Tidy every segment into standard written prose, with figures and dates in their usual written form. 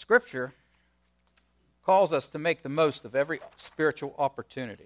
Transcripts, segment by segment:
Scripture calls us to make the most of every spiritual opportunity.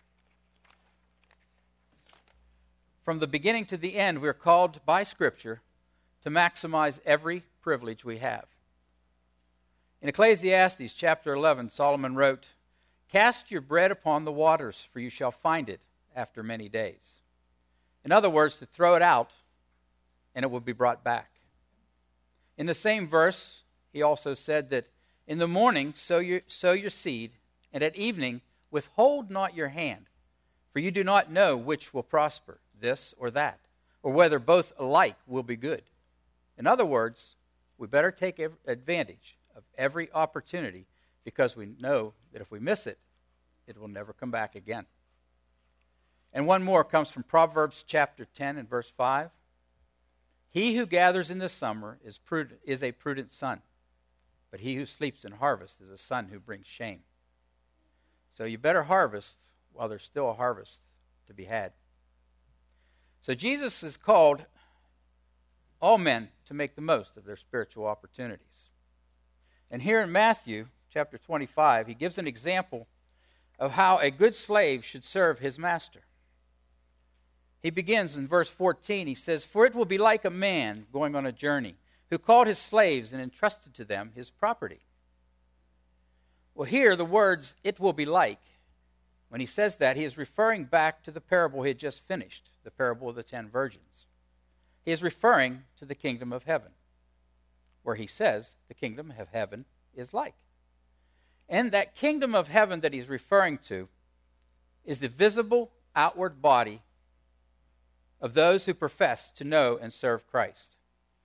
From the beginning to the end, we are called by Scripture to maximize every privilege we have. In Ecclesiastes chapter 11, Solomon wrote, "Cast your bread upon the waters, for you shall find it after many days." In other words, to throw it out, and it will be brought back. In the same verse, he also said that in the morning sow your seed, and at evening withhold not your hand, for you do not know which will prosper, this or that, or whether both alike will be good. In other words, we better take advantage of every opportunity, because we know that if we miss it, it will never come back again. And one more comes from Proverbs chapter 10 and verse 5. "He who gathers in the summer is a prudent son, but he who sleeps in harvest is a son who brings shame." So you better harvest while there's still a harvest to be had. So Jesus has called all men to make the most of their spiritual opportunities. And here in Matthew chapter 25, he gives an example of how a good slave should serve his master. He begins in verse 14. He says, "For it will be like a man going on a journey, who called his slaves and entrusted to them his property." Well, here the words, "it will be like," when he says that, he is referring back to the parable he had just finished, the parable of the 10 virgins. He is referring to the kingdom of heaven, where he says the kingdom of heaven is like. And that kingdom of heaven that he's referring to is the visible outward body of those who profess to know and serve Christ.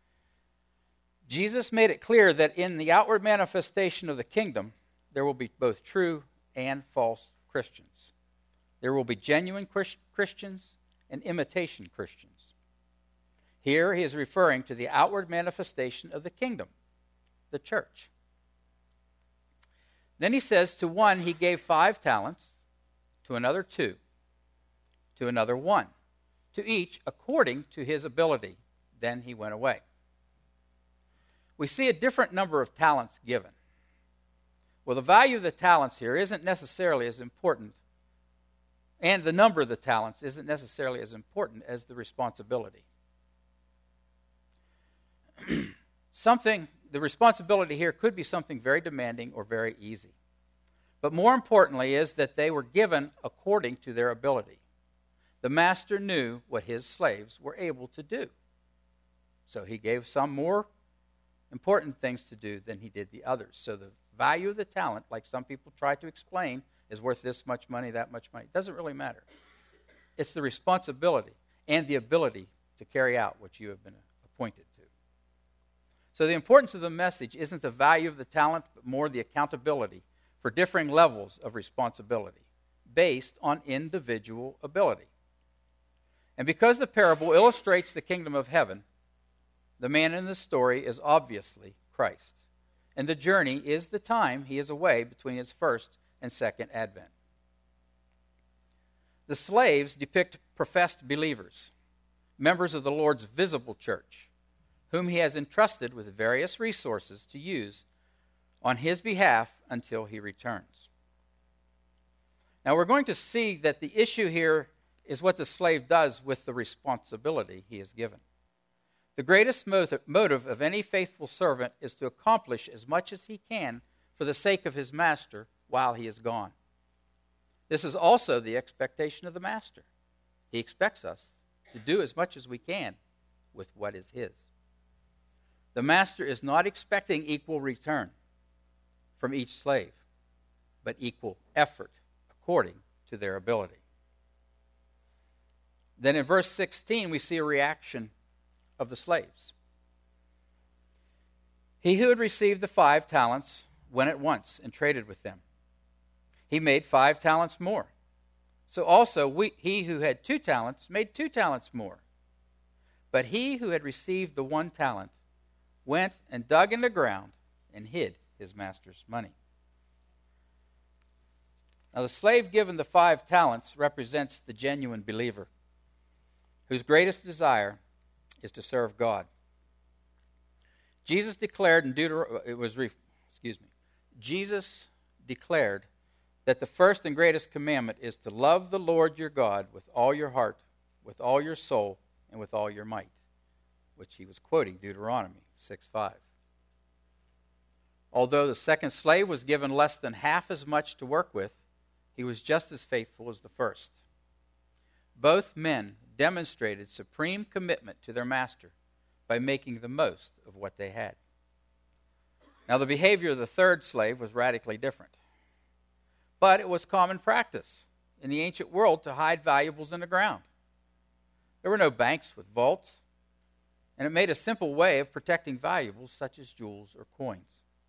Jesus made it clear that in the outward manifestation of the kingdom, there will be both true and false Christians. There will be genuine Christians and imitation Christians. Here he is referring to the outward manifestation of the kingdom, the church. Then he says, to one he gave 5 talents, to another 2, to another 1, to each according to his ability. Then he went away. We see a different number of talents given. Well, the value of the talents here isn't necessarily as important, and the number of the talents isn't necessarily as important as the responsibility. The responsibility here could be something very demanding or very easy. But more importantly is that they were given according to their ability. The master knew what his slaves were able to do. So he gave some more important things to do than he did the others. So the value of the talent, like some people try to explain, is worth this much money, that much money. It doesn't really matter. It's the responsibility and the ability to carry out what you have been appointed to. So the importance of the message isn't the value of the talent, but more the accountability for differing levels of responsibility based on individual ability. And because the parable illustrates the kingdom of heaven, the man in the story is obviously Christ. And the journey is the time he is away between his first and second advent. The slaves depict professed believers, members of the Lord's visible church, whom he has entrusted with various resources to use on his behalf until he returns. Now we're going to see that the issue here is what the slave does with the responsibility he is given. The greatest motive of any faithful servant is to accomplish as much as he can for the sake of his master while he is gone. This is also the expectation of the master. He expects us to do as much as we can with what is his. The master is not expecting equal return from each slave, but equal effort according to their ability. Then in verse 16, we see a reaction of the slaves. He who had received the 5 talents went at once and traded with them. He made 5 talents more. So also he who had 2 talents made 2 talents more. But he who had received the 1 talent went and dug in the ground and hid his master's money. Now the slave given the 5 talents represents the genuine believer, whose greatest desire is to serve God. Jesus declared in Jesus declared that the first and greatest commandment is to love the Lord your God with all your heart, with all your soul, and with all your might, which he was quoting Deuteronomy 6:5. Although the second slave was given less than half as much to work with, he was just as faithful as the first. Both men demonstrated supreme commitment to their master by making the most of what they had. Now, the behavior of the third slave was radically different. But it was common practice in the ancient world to hide valuables in the ground. There were no banks with vaults, and it made a simple way of protecting valuables such as jewels or coins.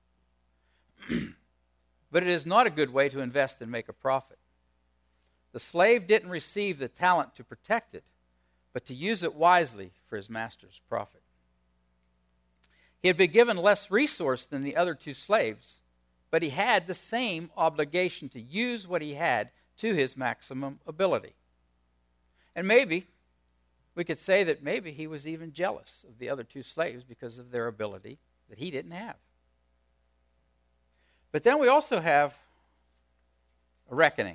But it is not a good way to invest and make a profit. The slave didn't receive the talent to protect it, but to use it wisely for his master's profit. He had been given less resource than the other two slaves, but he had the same obligation to use what he had to his maximum ability. And maybe we could say that maybe he was even jealous of the other two slaves because of their ability that he didn't have. But then we also have a reckoning.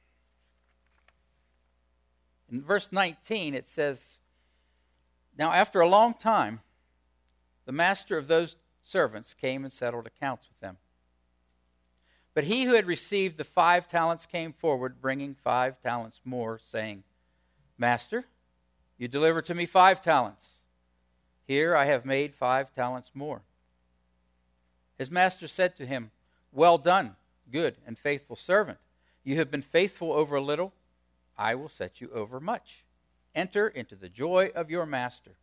In verse 19 it says, "Now after a long time, the master of those servants came and settled accounts with them. But he who had received the 5 talents came forward, bringing 5 talents more, saying, 'Master, you delivered to me 5 talents. Here I have made 5 talents more.' His master said to him, 'Well done, good and faithful servant. You have been faithful over a little. I will set you over much. Enter into the joy of your master.'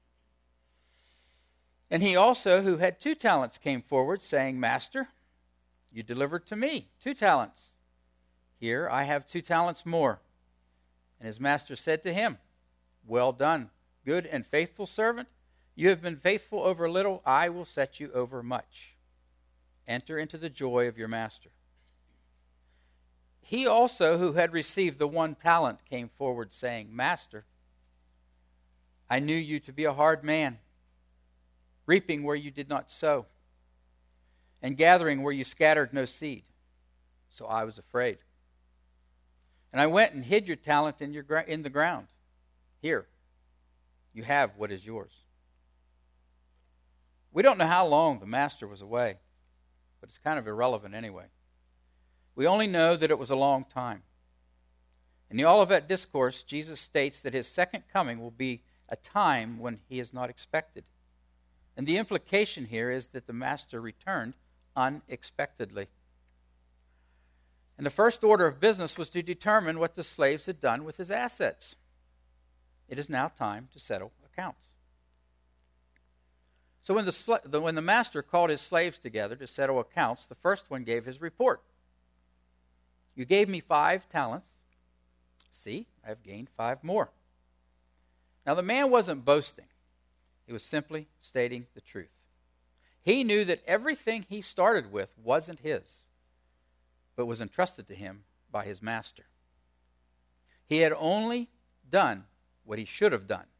And he also, who had 2 talents, came forward, saying, 'Master, you delivered to me 2 talents. Here I have 2 talents more.' And his master said to him, 'Well done, good and faithful servant. You have been faithful over a little. I will set you over much. Enter into the joy of your master.' He also, who had received the 1 talent, came forward, saying, 'Master, I knew you to be a hard man, reaping where you did not sow, and gathering where you scattered no seed. So I was afraid. And I went and hid your talent in the ground. Here, you have what is yours.' We don't know how long the master was away, but it's kind of irrelevant anyway. We only know that it was a long time. In the Olivet Discourse, Jesus states that his second coming will be a time when he is not expected. And the implication here is that the master returned unexpectedly. And the first order of business was to determine what the slaves had done with his assets. It is now time to settle accounts. So when the master called his slaves together to settle accounts, the first one gave his report. 'You gave me 5 talents. See, I have gained 5 more.' Now the man wasn't boasting. He was simply stating the truth. He knew that everything he started with wasn't his, but was entrusted to him by his master. He had only done what he should have done.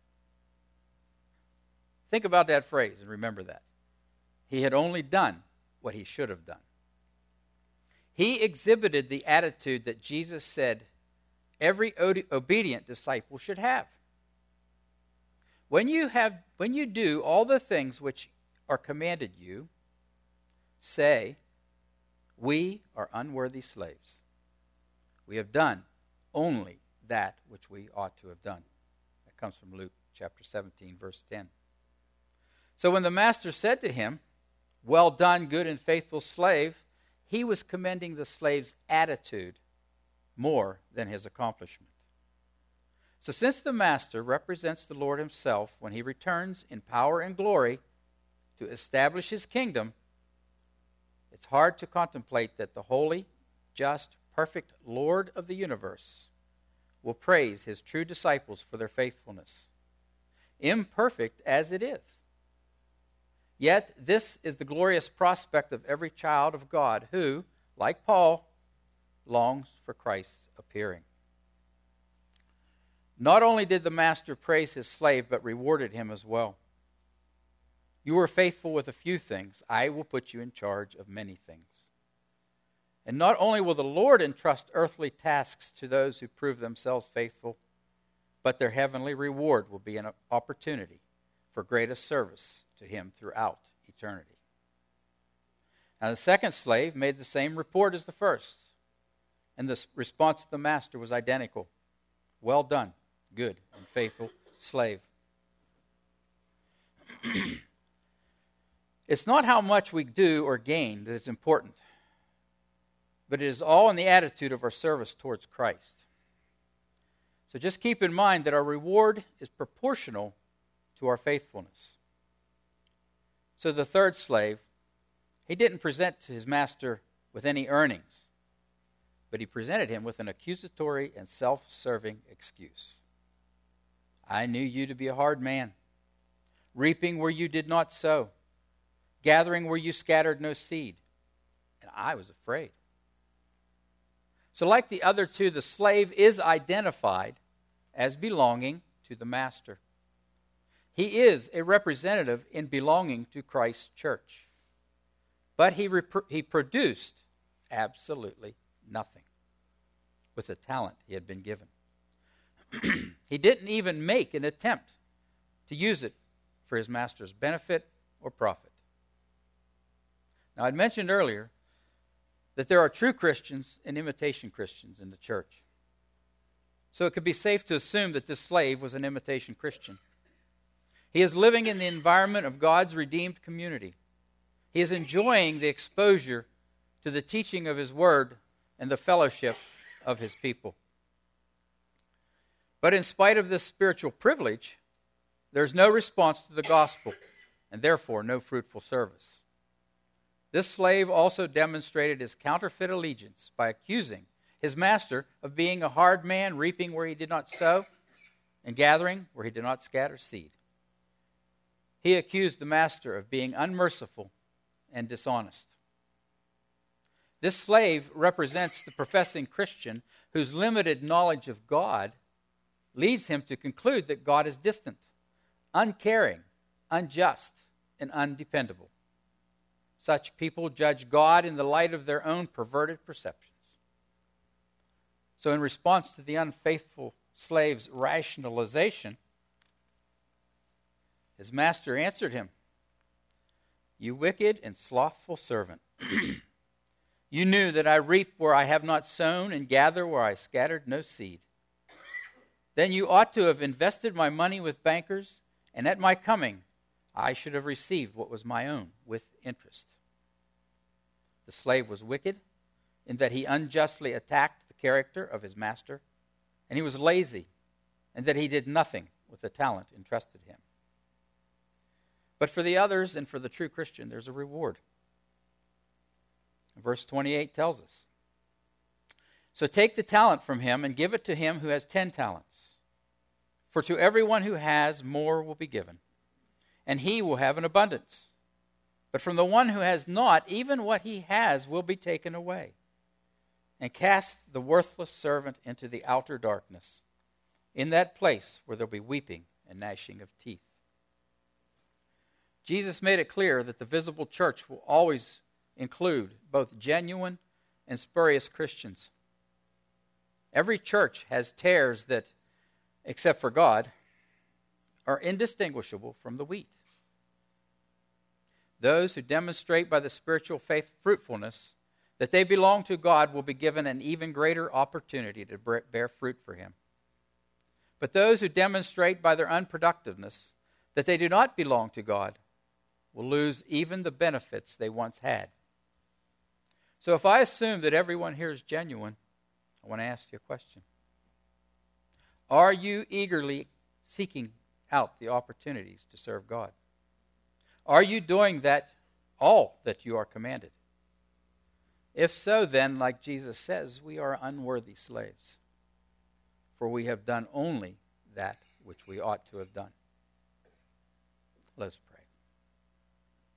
Think about that phrase and remember that. He had only done what he should have done. He exhibited the attitude that Jesus said every obedient disciple should have. When you do all the things which are commanded you, say, 'We are unworthy slaves. We have done only that which we ought to have done.'" That comes from Luke chapter 17, verse 10. So when the master said to him, "Well done, good and faithful slave," he was commending the slave's attitude more than his accomplishment. So since the master represents the Lord himself when he returns in power and glory to establish his kingdom, it's hard to contemplate that the holy, just, perfect Lord of the universe will praise his true disciples for their faithfulness, imperfect as it is. Yet this is the glorious prospect of every child of God who, like Paul, longs for Christ's appearing. Not only did the master praise his slave, but rewarded him as well. "You were faithful with a few things. I will put you in charge of many things." And not only will the Lord entrust earthly tasks to those who prove themselves faithful, but their heavenly reward will be an opportunity for greatest service to him throughout eternity. Now the second slave made the same report as the first, and the response of the master was identical. Well done, good and faithful slave. It's not how much we do or gain that is important, but it is all in the attitude of our service towards Christ. So just keep in mind that our reward is proportional to our faithfulness. So the third slave, he didn't present to his master with any earnings, but he presented him with an accusatory and self-serving excuse. I knew you to be a hard man, reaping where you did not sow, gathering where you scattered no seed, and I was afraid. So like the other two, the slave is identified as belonging to the master. He is a representative in belonging to Christ's church. But he produced absolutely nothing with the talent he had been given. He didn't even make an attempt to use it for his master's benefit or profit. Now, I'd mentioned earlier that there are true Christians and imitation Christians in the church. So it could be safe to assume that this slave was an imitation Christian. He is living in the environment of God's redeemed community. He is enjoying the exposure to the teaching of his word and the fellowship of his people. But in spite of this spiritual privilege, there's no response to the gospel, and therefore no fruitful service. This slave also demonstrated his counterfeit allegiance by accusing his master of being a hard man, reaping where he did not sow, and gathering where he did not scatter seed. He accused the master of being unmerciful and dishonest. This slave represents the professing Christian whose limited knowledge of God leads him to conclude that God is distant, uncaring, unjust, and undependable. Such people judge God in the light of their own perverted perceptions. So in response to the unfaithful slave's rationalization, his master answered him, "You wicked and slothful servant, you knew that I reap where I have not sown and gather where I scattered no seed. Then you ought to have invested my money with bankers, and at my coming I should have received what was my own with interest." The slave was wicked in that he unjustly attacked the character of his master, and he was lazy in that he did nothing with the talent entrusted him. But for the others and for the true Christian, there's a reward. Verse 28 tells us, "So take the talent from him and give it to him who has 10 talents. For to everyone who has, more will be given, and he will have an abundance. But from the one who has not, even what he has will be taken away. And cast the worthless servant into the outer darkness, in that place where there will be weeping and gnashing of teeth." Jesus made it clear that the visible church will always include both genuine and spurious Christians. Every church has tares that, except for God, are indistinguishable from the wheat. Those who demonstrate by the spiritual faith fruitfulness that they belong to God will be given an even greater opportunity to bear fruit for him. But those who demonstrate by their unproductiveness that they do not belong to God will lose even the benefits they once had. So if I assume that everyone here is genuine, I want to ask you a question. Are you eagerly seeking out the opportunities to serve God? Are you doing that, all that you are commanded? If so, then, like Jesus says, we are unworthy slaves, for we have done only that which we ought to have done. Let us pray.